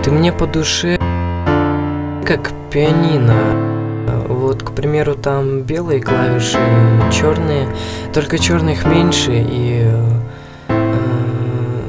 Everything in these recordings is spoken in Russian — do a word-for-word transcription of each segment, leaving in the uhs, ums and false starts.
Ты мне по душе, как пианино. Вот, к примеру, там белые клавиши, черные, только черных меньше, и э,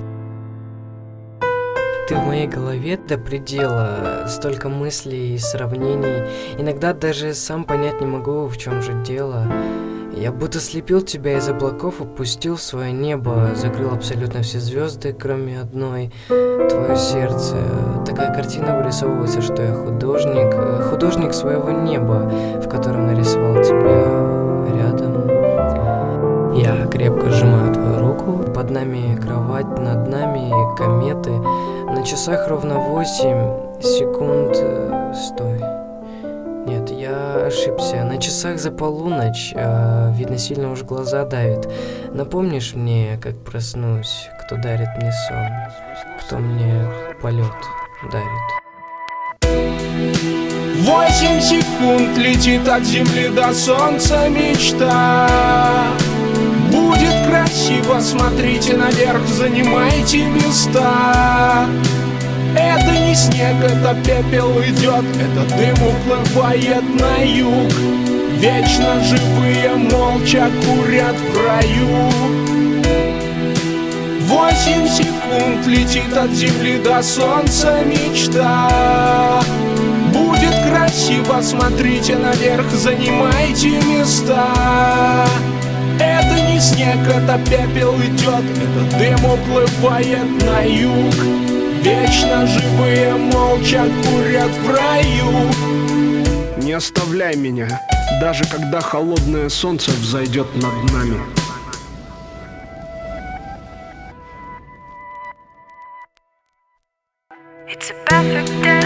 ты в моей голове до предела, столько мыслей и сравнений. Иногда даже сам понять не могу, в чем же дело. Я будто слепил тебя из облаков, опустил в свое небо, закрыл абсолютно все звезды, кроме одной, твое сердце. Такая картина вырисовывается, что я художник, художник своего неба, в котором нарисовал тебя рядом. Я крепко сжимаю твою руку, под нами кровать, над нами кометы. На часах ровно восемь секунд. Стой. Нет, я ошибся. На часах за полуночь. э, Видно, сильно уж глаза давит. Напомнишь мне, как проснусь, кто дарит мне сон, кто мне полет дарит? Восемь секунд летит от земли до солнца мечта. Будет красиво, смотрите наверх, занимайте места. Это не снег, это пепел идет, это дым уплывает на юг. Вечно живые молча курят в раю. Восемь секунд летит от земли до солнца мечта. Будет красиво, смотрите наверх, занимайте места. Это не снег, это пепел идет, это дым уплывает на юг. Вечно живые молча курят в раю. Не оставляй меня, даже когда холодное солнце взойдет над нами. It's a perfect day.